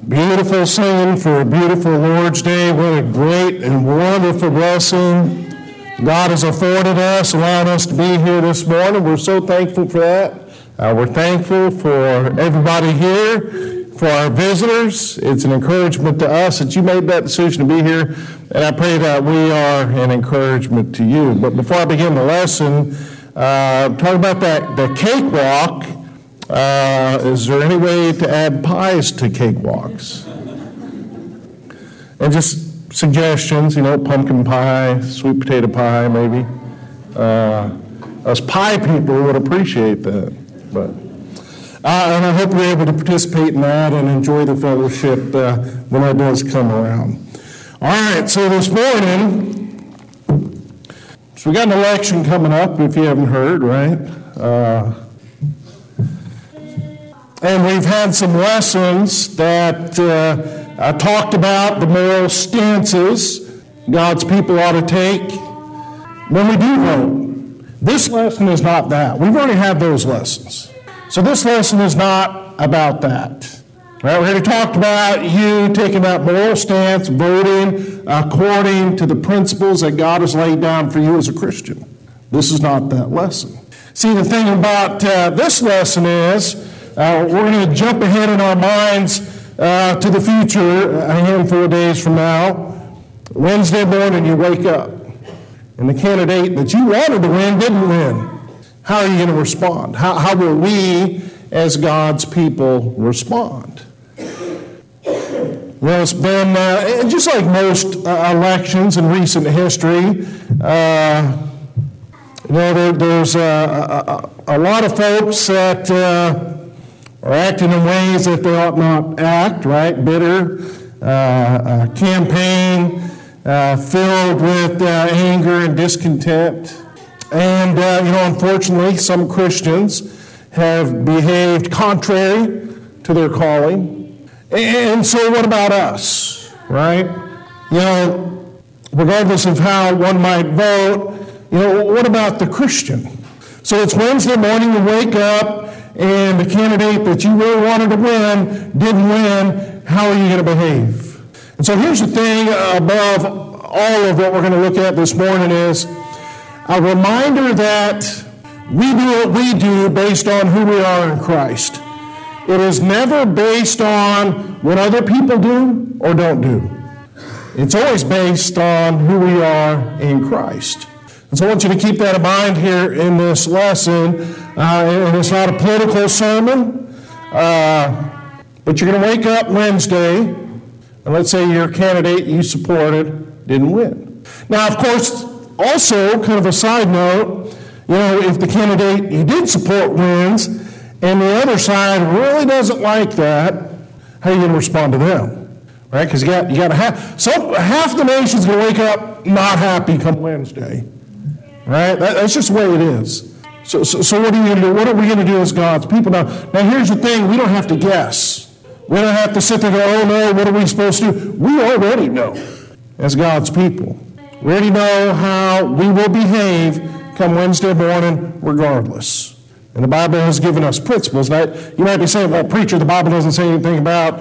Beautiful singing for a beautiful Lord's Day. What a great and wonderful blessing God has afforded us, allowing us to be here this morning. We're so thankful for that. We're thankful for everybody here, for our visitors. It's an encouragement to us that you made that decision to be here, and I pray that we are an encouragement to you. But before I begin the lesson, talk about the cakewalk. Is there any way to add pies to cakewalks? And just suggestions, pumpkin pie, sweet potato pie, maybe. Us pie people would appreciate that. But and I hope you're able to participate in that and enjoy the fellowship when that does come around. All right, so this morning, we got an election coming up, if you haven't heard, right? And we've had some lessons that talked about the moral stances God's people ought to take when we do vote. This lesson is not that. We've already had those lessons. So this lesson is not about that. Right? We already talked about you taking that moral stance, voting according to the principles that God has laid down for you as a Christian. This is not that lesson. See, the thing about this lesson is, we're going to jump ahead in our minds to the future a handful of days from now. Wednesday morning, you wake up, and the candidate that you wanted to win didn't win. How are you going to respond? How will we, as God's people, respond? Well, it's been, just like most elections in recent history, there's a lot of folks that are acting in ways that they ought not act, right? Bitter, campaign filled with anger and discontent. And, unfortunately, some Christians have behaved contrary to their calling. And so what about us, right? Regardless of how one might vote, what about the Christian? So it's Wednesday morning, you wake up, and the candidate that you really wanted to win didn't win. How are you going to behave? And so here's the thing above all of what we're going to look at this morning is a reminder that we do what we do based on who we are in Christ. It is never based on what other people do or don't do. It's always based on who we are in Christ. And so I want you to keep that in mind here in this lesson. And it's not a political sermon, but you're going to wake up Wednesday, and let's say your candidate you supported didn't win. Now, of course, also, kind of a side note, if the candidate you did support wins, and the other side really doesn't like that, how are you going to respond to them? Right? Because you got to have, so half the nation's going to wake up not happy come Wednesday. Right? That's just the way it is. So what are you going to do? What are we going to do as God's people? Now, here's the thing. We don't have to guess. We don't have to sit there and go, oh, no, what are we supposed to do? We already know as God's people. We already know how we will behave come Wednesday morning regardless. And the Bible has given us principles. Now, you might be saying, well, preacher, the Bible doesn't say anything about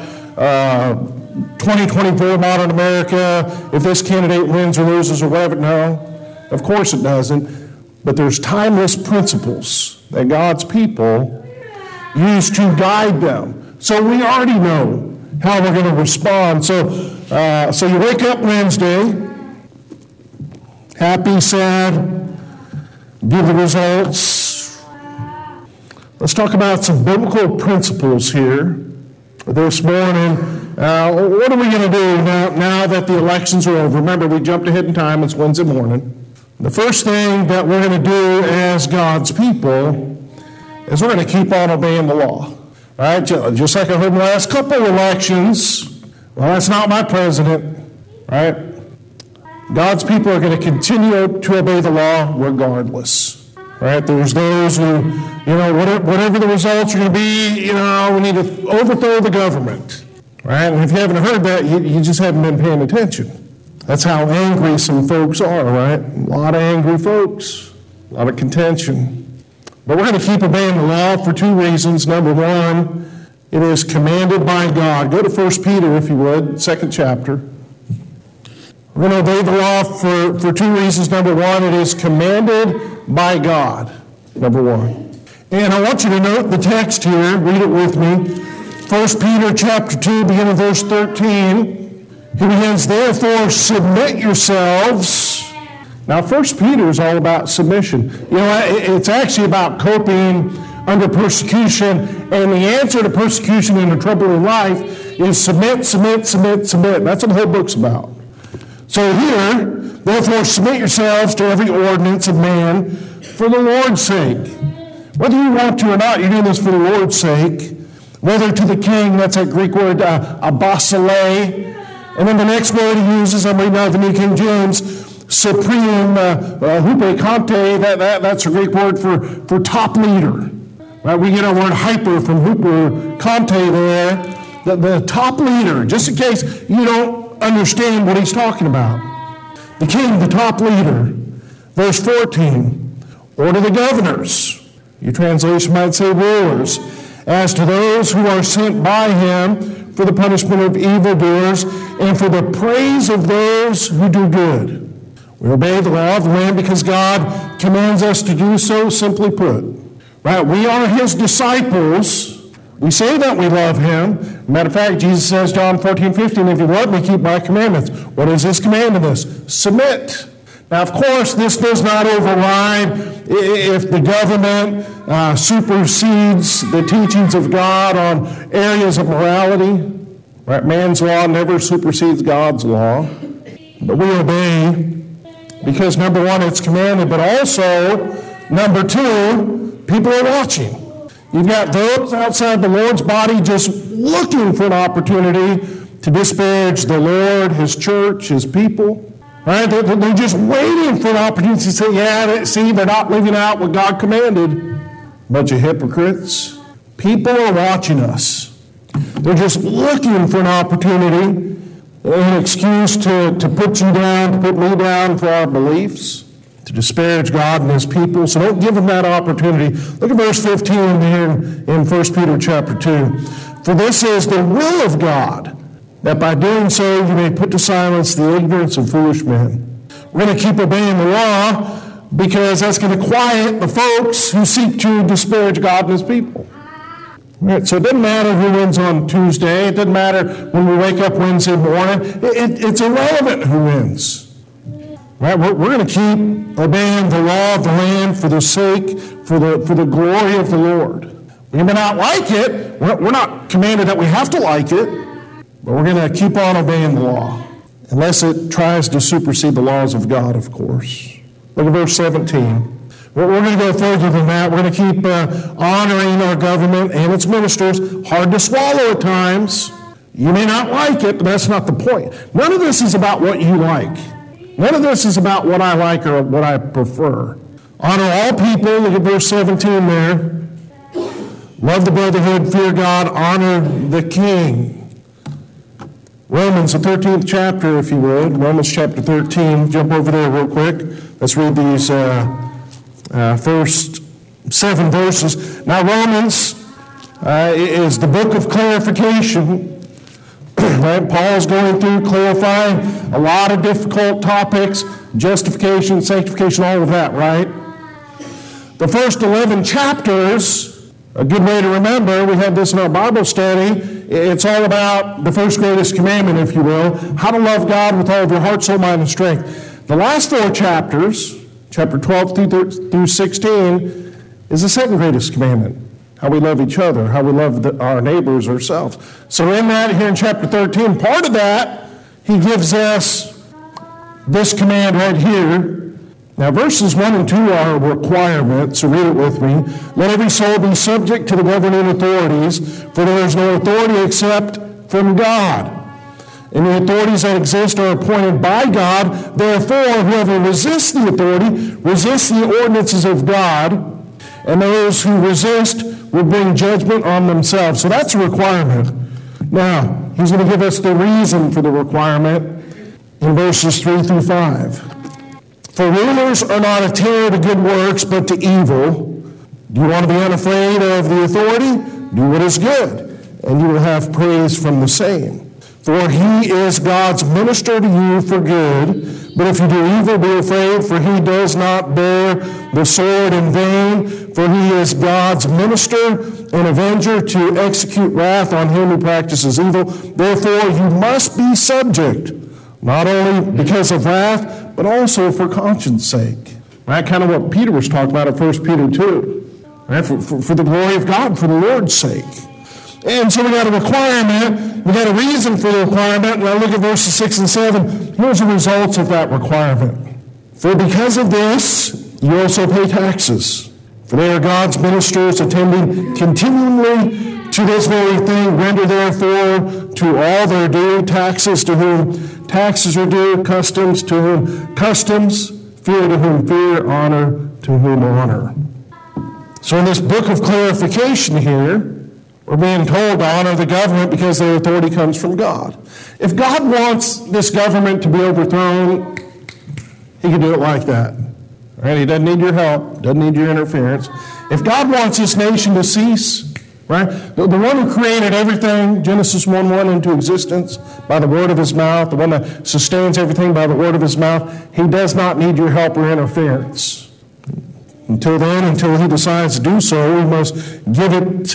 2024 modern America, if this candidate wins or loses or whatever. No, of course it doesn't. But there's timeless principles that God's people use to guide them. So we already know how we're going to respond. So you wake up Wednesday, happy, sad, give the results. Let's talk about some biblical principles here this morning. What are we going to do now that the elections are over? Remember, we jumped ahead in time. It's Wednesday morning. The first thing that we're going to do as God's people is we're going to keep on obeying the law. Right? Just like I heard in the last couple of elections, well, that's not my president. Right? God's people are going to continue to obey the law regardless. Right? There's those who, whatever the results are going to be, we need to overthrow the government. Right? And if you haven't heard that, you just haven't been paying attention. That's how angry some folks are, right? A lot of angry folks, a lot of contention. But we're going to keep obeying the law for two reasons. Number one, It is commanded by God. Go to 1 Peter, if you would, second chapter. We're going to obey the law for two reasons. Number one, it is commanded by God. Number one. And I want you to note the text here. Read it with me. 1 Peter chapter 2, beginning of verse 13. He begins, therefore submit yourselves. Now 1 Peter is all about submission. You know, it's actually about coping under persecution, and the answer to persecution in a troubling life is submit, submit, submit, submit. That's what the whole book's about. So here, therefore submit yourselves to every ordinance of man for the Lord's sake. Whether you want to or not, you're doing this for the Lord's sake. Whether to the king, that's that Greek word, abasile. And then the next word he uses, I'm reading out of the New King James, supreme, hupe that's a Greek word for top leader. Right? We get our word hyper from huper kante there, the top leader, just in case you don't understand what he's talking about. The king, the top leader. Verse 14, order the governors. Your translation might say rulers, as to those who are sent by him for the punishment of evildoers and for the praise of those who do good. We obey the law of the land because God commands us to do so, simply put. Right? We are his disciples. We say that we love him. Matter of fact, Jesus says, John 14:15, if you love me, keep my commandments. What is his commandment us? Submit. Now, of course, this does not override if the government supersedes the teachings of God on areas of morality. Right? Man's law never supersedes God's law. But we obey because, number one, it's commanded, but also, number two, people are watching. You've got those outside the Lord's body just looking for an opportunity to disparage the Lord, his church, his people. Right? They're just waiting for an opportunity to say, yeah, see, they're not living out what God commanded. Bunch of hypocrites. People are watching us. They're just looking for an opportunity, an excuse to put you down, to put me down for our beliefs, to disparage God and his people. So don't give them that opportunity. Look at verse 15 here in 1 Peter chapter 2. For this is the will of God, that by doing so you may put to silence the ignorance of foolish men. We're going to keep obeying the law because that's going to quiet the folks who seek to disparage God and his people. Right, so it doesn't matter who wins on Tuesday. It doesn't matter when we wake up Wednesday morning. It's irrelevant who wins. Right? We're going to keep obeying the law of the land for the sake, for the glory of the Lord. We may not like it. We're not commanded that we have to like it, but we're going to keep on obeying the law, unless it tries to supersede the laws of God, of course. Look at verse 17. We're going to go further than that. We're going to keep honoring our government and its ministers. Hard to swallow at times. You may not like it, but that's not the point. None of this is about what you like. None of this is about what I like or what I prefer. Honor all people. Look at verse 17 there. Love the brotherhood, fear God, honor the king. Romans, the 13th chapter, if you would. Romans chapter 13. Jump over there real quick. Let's read these first 7 verses. Now, Romans is the book of clarification. Right? Paul's going through clarifying a lot of difficult topics, justification, sanctification, all of that, right? The first 11 chapters, a good way to remember, we had this in our Bible study, it's all about the first greatest commandment, if you will, how to love God with all of your heart, soul, mind, and strength. The last 4 chapters, chapter 12 through 16, is the second greatest commandment. How we love each other, how we love our neighbors, ourselves. So in that, here in chapter 13, part of that, he gives us this command right here. Now, verses 1 and 2 are a requirement, so read it with me. Let every soul be subject to the governing authorities, for there is no authority except from God. And the authorities that exist are appointed by God. Therefore, whoever resists the authority resists the ordinances of God, and those who resist will bring judgment on themselves. So that's a requirement. Now, he's going to give us the reason for the requirement in verses 3 through 5. For rulers are not a terror to good works, but to evil. Do you want to be unafraid of the authority? Do what is good. and you will have praise from the same. For he is God's minister to you for good. But if you do evil, be afraid, for he does not bear the sword in vain. For he is God's minister and avenger to execute wrath on him who practices evil. Therefore you must be subject, not only because of wrath, but also for conscience sake. Right? Kind of what Peter was talking about at 1 Peter 2. Right? For the glory of God, for the Lord's sake. And so we got a requirement, we got a reason for the requirement. Now look at verses 6 and 7. Here's the results of that requirement. For because of this, you also pay taxes. For they are God's ministers, attending continually to this very thing. Render therefore to all their due, taxes to whom taxes are due, customs to whom customs, fear to whom fear, honor to whom honor. So in this book of clarification here, we're being told to honor the government because their authority comes from God. If God wants this government to be overthrown, he can do it like that. Right? He doesn't need your help, doesn't need your interference. If God wants this nation to cease, right? The one who created everything, Genesis 1:1, into existence by the word of his mouth, the one that sustains everything by the word of his mouth, he does not need your help or interference. Until then, until he decides to do so, we must give it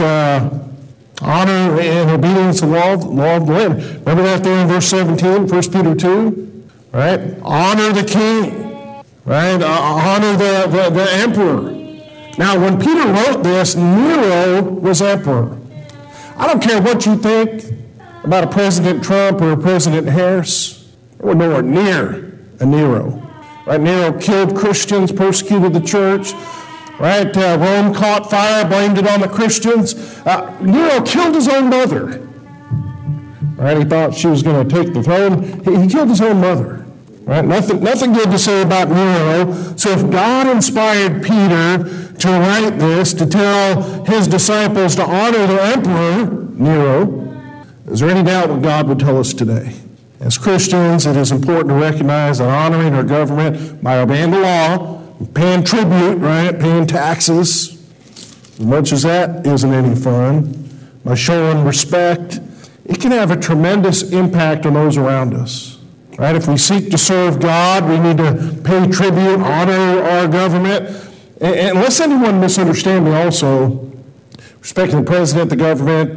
honor and obedience to the law of the land. Remember that there in verse 17, 1 Peter 2? Right? Honor the king. Right? Honor the emperor. Now, when Peter wrote this, Nero was emperor. I don't care what you think about a President Trump or a President Harris. We're nowhere near a Nero. Right? Nero killed Christians, persecuted the church. Right? Rome caught fire, blamed it on the Christians. Nero killed his own mother. Right? He thought she was going to take the throne. He killed his own mother. Right? Nothing good to say about Nero. So if God inspired Peter to write this, to tell his disciples to honor the emperor, Nero, is there any doubt what God would tell us today? As Christians, it is important to recognize that honoring our government by obeying the law, paying tribute, right, paying taxes, as much as that isn't any fun, by showing respect, it can have a tremendous impact on those around us. Right? If we seek to serve God, we need to pay tribute, honor our government. And lest anyone misunderstand me also, respecting the president, the government,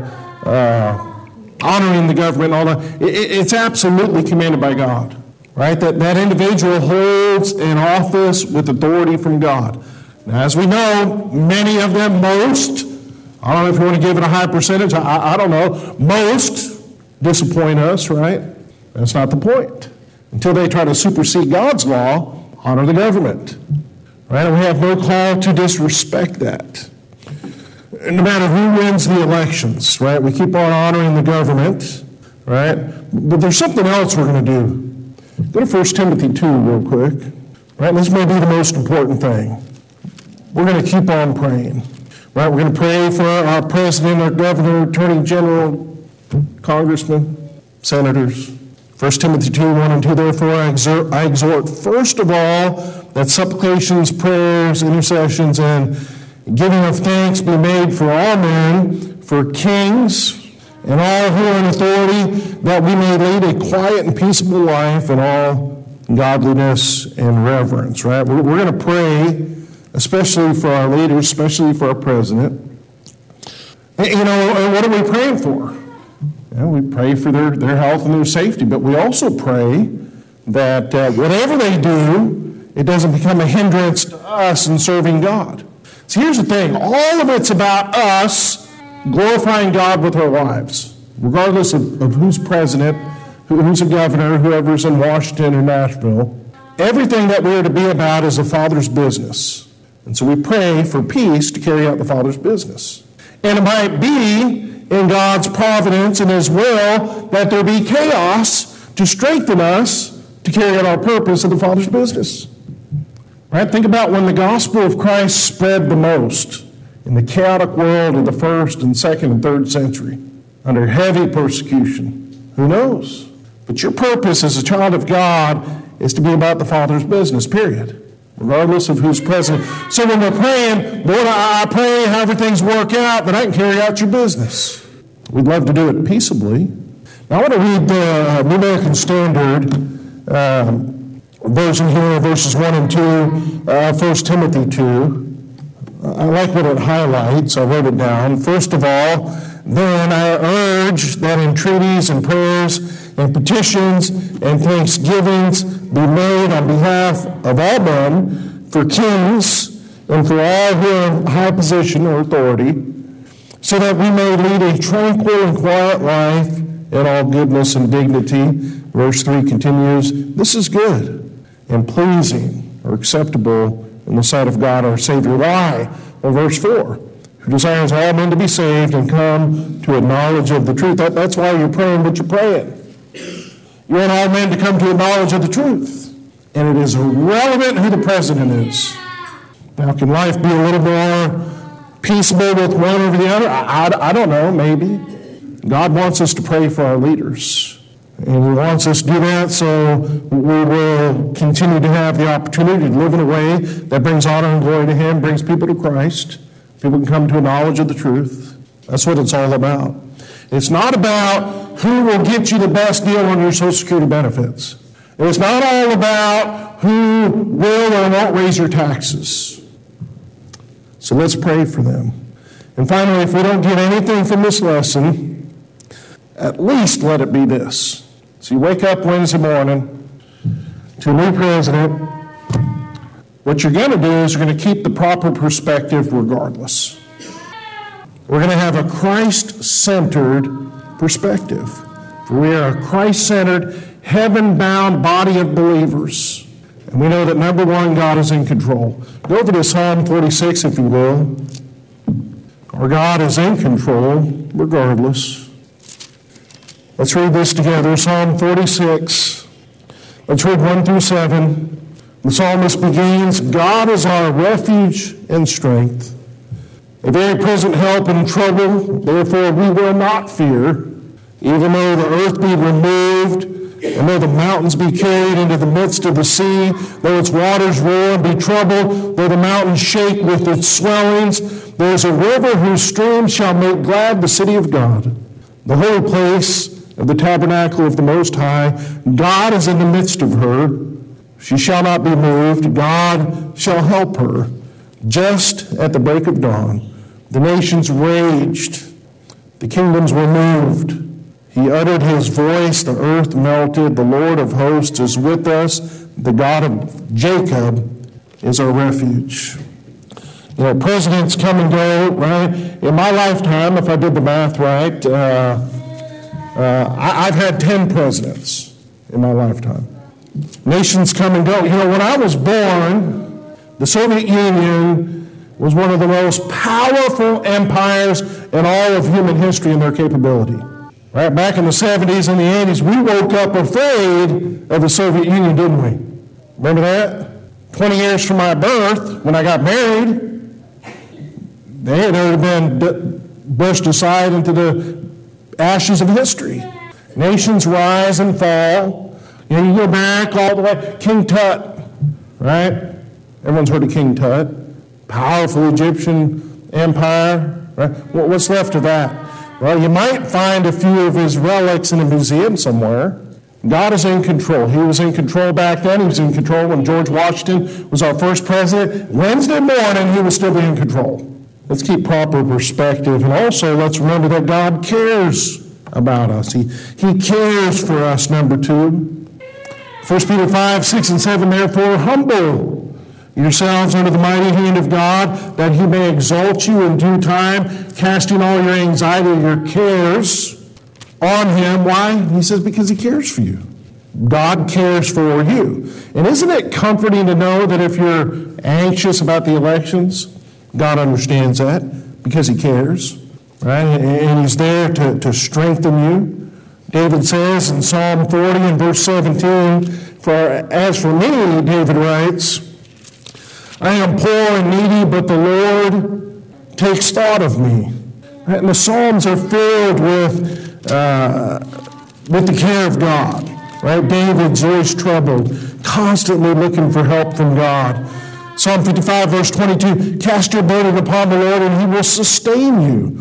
honoring the government, all that, it's absolutely commanded by God. Right? That individual holds an office with authority from God. Now, as we know, many of them, most, I don't know if you want to give it a high percentage, I don't know, most disappoint us, right? That's not the point. Until they try to supersede God's law, honor the government. Right? And we have no call to disrespect that. No matter who wins the elections, right? We keep on honoring the government, right? But there's something else we're going to do. Go to 1 Timothy 2 real quick. Right? This may be the most important thing. We're going to keep on praying. Right? We're going to pray for our president, our governor, attorney general, congressmen, senators. 1 Timothy 2, 1 and 2, therefore I exhort first of all that supplications, prayers, intercessions, and giving of thanks be made for all men, for kings, and all who are in authority, that we may lead a quiet and peaceable life in all godliness and reverence, right? We're going to pray, especially for our leaders, especially for our president. And what are we praying for? We pray for their health and their safety, but we also pray that whatever they do, it doesn't become a hindrance to us in serving God. So here's the thing. All of it's about us glorifying God with our lives, regardless of who's president, who's a governor, whoever's in Washington or Nashville. Everything that we're to be about is the Father's business. And so we pray for peace to carry out the Father's business. And it might be in God's providence and His will that there be chaos to strengthen us to carry out our purpose of the Father's business. Right? Think about when the gospel of Christ spread the most in the chaotic world of the 1st and 2nd and 3rd century under heavy persecution. Who knows? But your purpose as a child of God is to be about the Father's business, period. Regardless of who's president. So when we're praying, Lord, I pray however things work out, that I can carry out your business. We'd love to do it peaceably. Now I want to read the New American Standard version here, verses 1 and 2, 1 Timothy 2. I like what it highlights. I wrote it down. First of all, then I urge that entreaties and prayers and petitions and thanksgivings be made on behalf of all men, for kings, and for all who are in high position or authority, so that we may lead a tranquil and quiet life in all goodness and dignity. Verse 3 continues, this is good and pleasing or acceptable in the sight of God our Savior. Why? Well, verse 4, who desires all men to be saved and come to a knowledge of the truth. That's why you're praying what you're praying. You want all men to come to a knowledge of the truth. And it is irrelevant who the president is. Now, can life be a little more peaceable with one over the other? I don't know, maybe. God wants us to pray for our leaders. And He wants us to do that so we will continue to have the opportunity to live in a way that brings honor and glory to Him, brings people to Christ. People can come to a knowledge of the truth. That's what it's all about. It's not about who will get you the best deal on your Social Security benefits. It's not all about who will or won't raise your taxes. So let's pray for them. And finally, if we don't get anything from this lesson, at least let it be this. So you wake up Wednesday morning to a new president. What you're going to do is you're going to keep the proper perspective regardless. We're going to have a Christ-centered perspective. For we are a Christ-centered, heaven-bound body of believers. And we know that, number one, God is in control. Go over to Psalm 46, if you will. Our God is in control, regardless. Let's read this together. Psalm 46. Let's read 1 through 7. The psalmist begins, God is our refuge and strength, a very present help in trouble. Therefore we will not fear, even though the earth be removed, and though the mountains be carried into the midst of the sea, though its waters roar and be troubled, though the mountains shake with its swellings, there is a river whose streams shall make glad the city of God, the holy place of the tabernacle of the Most High. God is in the midst of her. She shall not be moved. God shall help her. Just at the break of dawn, the nations raged. The kingdoms were moved. He uttered His voice. The earth melted. The Lord of hosts is with us. The God of Jacob is our refuge. You know, presidents come and go, right? In my lifetime, if I did the math right, I've had 10 presidents in my lifetime. Nations come and go. You know, when I was born, the Soviet Union was one of the most powerful empires in all of human history in their capability. Right back in the 70s and the 80s, we woke up afraid of the Soviet Union, didn't we? Remember that? 20 years from my birth, when I got married, they had already been brushed aside into the ashes of history. Nations rise and fall. You know, you go back all the way, King Tut, right? Everyone's heard of King Tut. Powerful Egyptian empire, right? What's left of that? Well, you might find a few of his relics in a museum somewhere. God is in control. He was in control back then. He was in control when George Washington was our first president. Wednesday morning, he will still be in control. Let's keep proper perspective. And also, let's remember that God cares about us. He cares for us, number 2. 1 Peter 5, 6, and 7, therefore, humble yourselves under the mighty hand of God, that He may exalt you in due time, casting all your anxiety, your cares on Him. Why? He says, because He cares for you. God cares for you. And isn't it comforting to know that if you're anxious about the elections, God understands that because He cares, right? And He's there to strengthen you. David says in Psalm 40 and verse 17, as for me, David writes, I am poor and needy, but the Lord takes thought of me. Right? And the Psalms are filled with the care of God. Right? David's always troubled, constantly looking for help from God. Psalm 55, verse 22, cast your burden upon the Lord, and He will sustain you.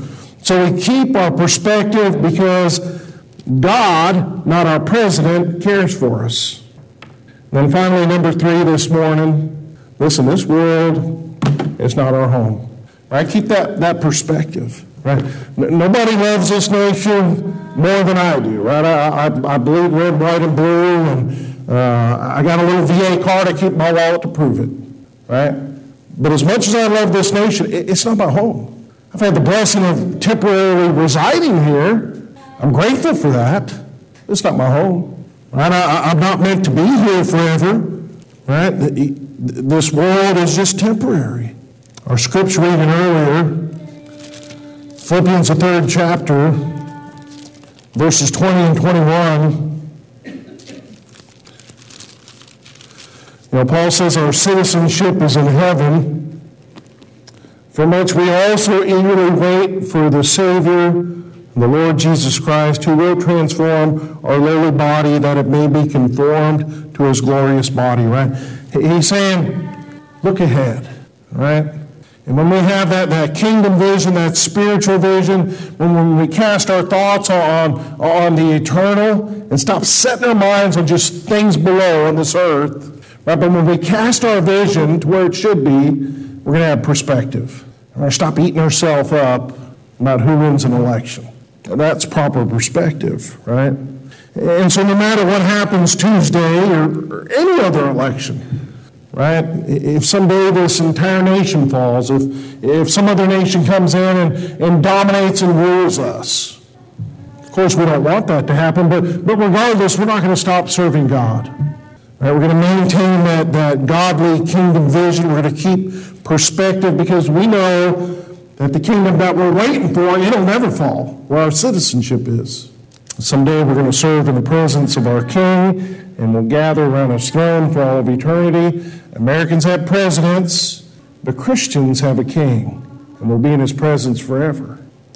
So we keep our perspective because God, not our president, cares for us. And then finally, number 3 this morning, listen, this world is not our home. Right? Keep that perspective. Right? Nobody loves this nation more than I do. Right? I bleed red, white, and blue, and I got a little VA card. I keep my wallet to prove it. Right? But as much as I love this nation, it's not my home. I've had the blessing of temporarily residing here. I'm grateful for that. It's not my home. Right? I'm not meant to be here forever. Right? This world is just temporary. Our scripture reading earlier, Philippians the 3rd chapter, verses 20 and 21. Paul says our citizenship is in heaven, from which we also eagerly wait for the Savior, the Lord Jesus Christ, who will transform our lowly body that it may be conformed to his glorious body, right? He's saying, look ahead, right? And when we have that kingdom vision, that spiritual vision, when we cast our thoughts on the eternal and stop setting our minds on just things below on this earth, right? But when we cast our vision to where it should be, we're going to have perspective. We're going to stop eating ourselves up about who wins an election. That's proper perspective, right? And so no matter what happens Tuesday or any other election, right? If someday this entire nation falls, if some other nation comes in and dominates and rules us, of course we don't want that to happen, but regardless, we're not going to stop serving God. Right? We're going to maintain that godly kingdom vision. We're going to keep perspective because we know that the kingdom that we're waiting for, it'll never fall, where our citizenship is. Someday we're going to serve in the presence of our King, and we'll gather around his throne for all of eternity. Americans have presidents, but Christians have a king, and we'll be in his presence forever.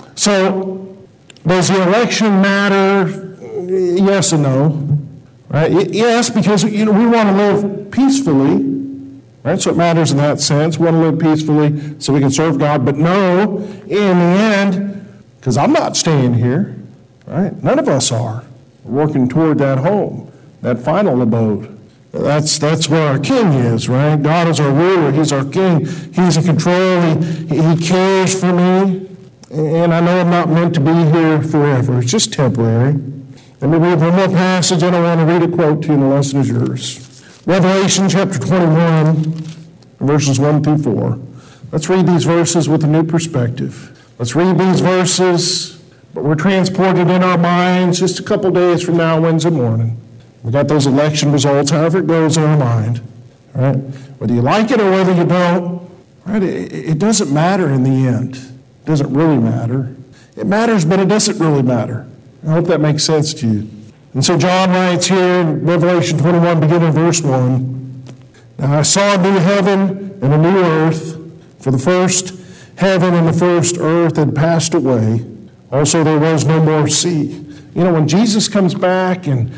So, does the election matter? Yes and no. Right? Yes, because we want to live peacefully. Right? So it matters in that sense. We want to live peacefully so we can serve God. But no, in the end, because I'm not staying here. Right? None of us are. We're working toward that home, that final abode. That's where our King is, right? God is our ruler. He's our King. He's in control. He cares for me. And I know I'm not meant to be here forever. It's just temporary. Let me read one more passage, and I want to read a quote to you, and the lesson is yours. Revelation chapter 21, verses 1 through 4. Let's read these verses with a new perspective. Let's read these verses, but we're transported in our minds just a couple days from now, Wednesday morning. We got those election results, however it goes in our mind. All right? Whether you like it or whether you don't, right? It doesn't matter in the end. It doesn't really matter. It matters, but it doesn't really matter. I hope that makes sense to you. And so John writes here in Revelation 21, beginning in verse 1, Now I saw a new heaven and a new earth, for the first heaven and the first earth had passed away. Also there was no more sea. When Jesus comes back and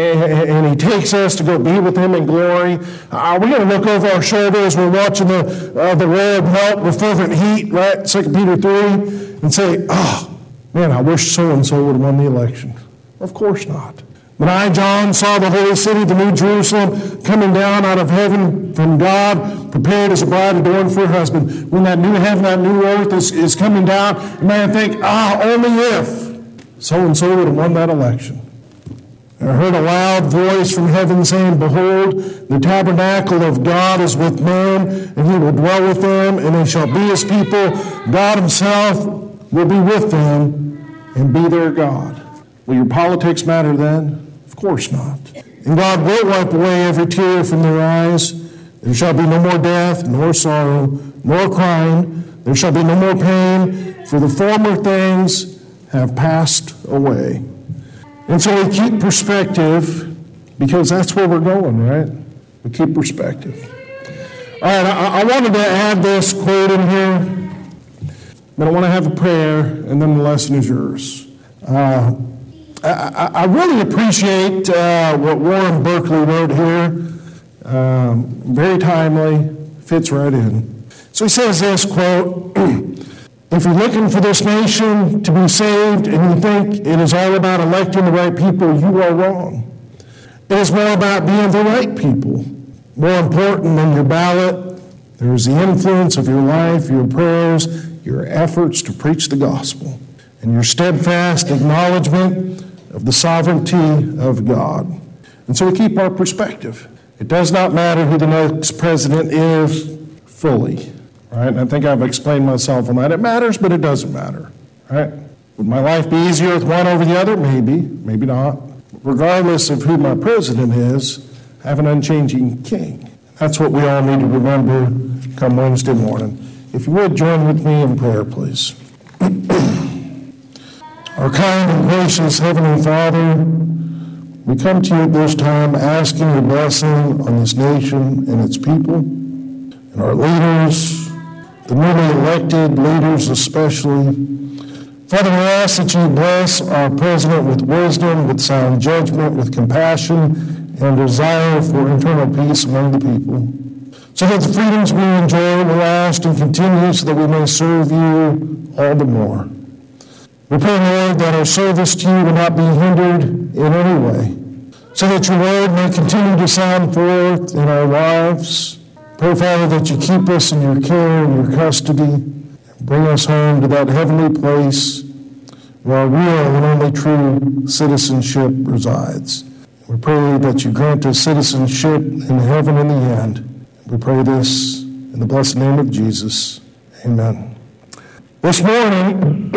he takes us to go be with him in glory, are we going to look over our shoulders? We're watching the world melt with fervent heat, right? 2 Peter 3, and say, oh, man, I wish so-and-so would have won the election. Of course not. But I, John, saw the holy city, the new Jerusalem, coming down out of heaven from God, prepared as a bride adorned for her husband. When that new heaven, that new earth is coming down, you may think, only if so-and-so would have won that election. And I heard a loud voice from heaven saying, Behold, the tabernacle of God is with men, and he will dwell with them, and they shall be his people. God himself will be with them and be their God. Will your politics matter then? Of course not. And God will wipe away every tear from their eyes. There shall be no more death, nor sorrow, nor crying. There shall be no more pain, for the former things have passed away. And so we keep perspective because that's where we're going, right? We keep perspective. All right, I wanted to add this quote in here, but I want to have a prayer, and then the lesson is yours. I really appreciate what Warren Berkeley wrote here. Very timely, fits right in. So he says this, quote, If you're looking for this nation to be saved and you think it is all about electing the right people, you are wrong. It is more about being the right people. More important than your ballot, there is the influence of your life, your prayers, your efforts to preach the gospel, and your steadfast acknowledgement of the sovereignty of God. And so we keep our perspective. It does not matter who the next president is fully. Right? And I think I've explained myself on that. It matters, but it doesn't matter. Right? Would my life be easier with one over the other? Maybe, maybe not. Regardless of who my president is, I have an unchanging king. That's what we all need to remember come Wednesday morning. If you would, join with me in prayer, please. Our kind and gracious Heavenly Father, we come to you at this time asking your blessing on this nation and its people, and our leaders, the newly elected leaders especially. Father, we ask that you bless our president with wisdom, with sound judgment, with compassion, and desire for internal peace among the people, so that the freedoms we enjoy will last and continue, so that we may serve you all the more. We pray, Lord, that our service to you will not be hindered in any way, so that your word may continue to sound forth in our lives. Pray, Father, that you keep us in your care and your custody, and bring us home to that heavenly place where our real and only true citizenship resides. We pray that you grant us citizenship in heaven in the end. We pray this in the blessed name of Jesus. Amen. This morning,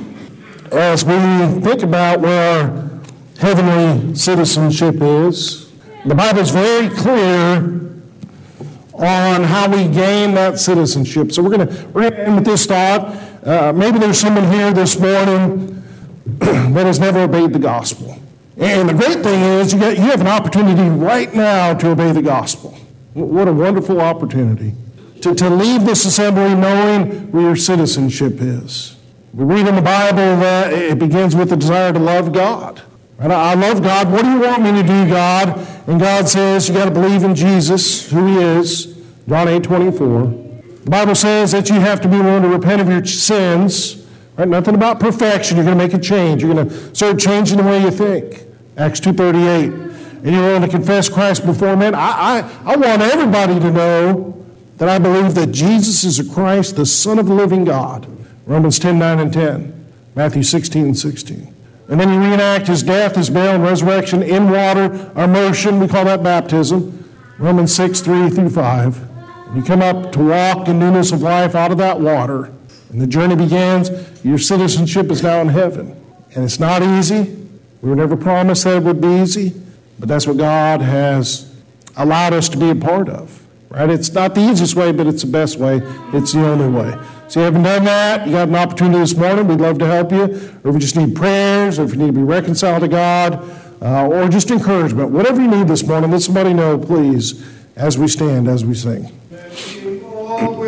as we think about where our heavenly citizenship is, the Bible is very clear on how we gain that citizenship. So we're going to end with this thought. Maybe there's someone here this morning that has never obeyed the gospel. And the great thing is you have an opportunity right now to obey the gospel. What a wonderful opportunity. To leave this assembly knowing where your citizenship is. We read in the Bible that it begins with the desire to love God. Right? I love God. What do you want me to do, God? And God says you got to believe in Jesus, who he is. John 8:24. The Bible says that you have to be willing to repent of your sins. Right? Nothing about perfection. You're going to make a change. You're going to start changing the way you think. Acts 2:38. And you're willing to confess Christ before men. I want everybody to know that I believe that Jesus is the Christ, the Son of the living God. Romans 10:9 and 10. Matthew 16:16. And then you reenact his death, his burial, and resurrection in water, immersion. We call that baptism. Romans 6:3 through 5. You come up to walk in newness of life out of that water. And the journey begins. Your citizenship is now in heaven. And it's not easy. We were never promised that it would be easy. But that's what God has allowed us to be a part of. Right? It's not the easiest way, but it's the best way. It's the only way. So you haven't done that, you got an opportunity this morning, we'd love to help you. Or if you just need prayers, or if you need to be reconciled to God, or just encouragement. Whatever you need this morning, let somebody know, please, as we stand, as we sing.